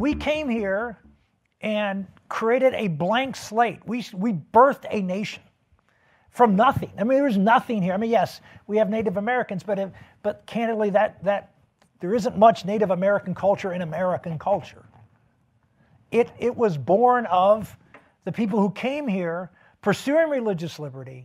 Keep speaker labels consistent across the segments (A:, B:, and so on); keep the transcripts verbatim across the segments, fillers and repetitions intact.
A: we came here and created a blank slate. We, we birthed a nation from nothing. I mean, there was nothing here. I mean, yes, we have Native Americans, but, if, but candidly, that, that, there isn't much Native American culture in American culture. It, it was born of the people who came here pursuing religious liberty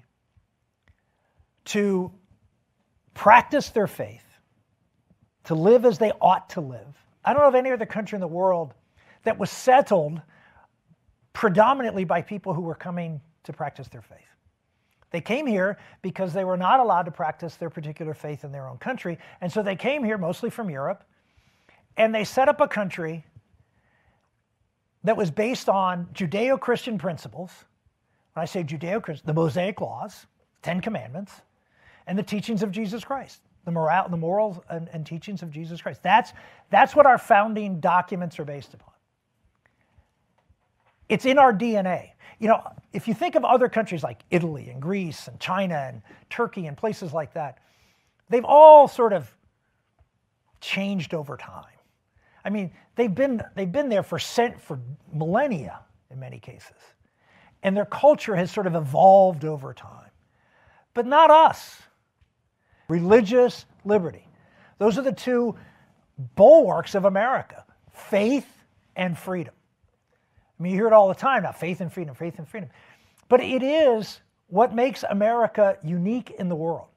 A: to practice their faith, to live as they ought to live. I don't know of any other country in the world that was settled predominantly by people who were coming to practice their faith. They came here because they were not allowed to practice their particular faith in their own country, and so they came here mostly from Europe, and they set up a country that was based on Judeo-Christian principles. When I say Judeo-Christian, the Mosaic Laws, Ten Commandments, and the teachings of Jesus Christ, the moral, the morals and, and teachings of Jesus Christ. That's, that's what our founding documents are based upon. It's in our D N A. You know, if you think of other countries like Italy and Greece and China and Turkey and places like that, they've all sort of changed over time. I mean, they've been, they've been there for, cent, for millennia in many cases. And their culture has sort of evolved over time. But not us. Religious liberty. Those are the two bulwarks of America, faith and freedom. I mean, you hear it all the time now, faith and freedom, faith and freedom. But it is what makes America unique in the world.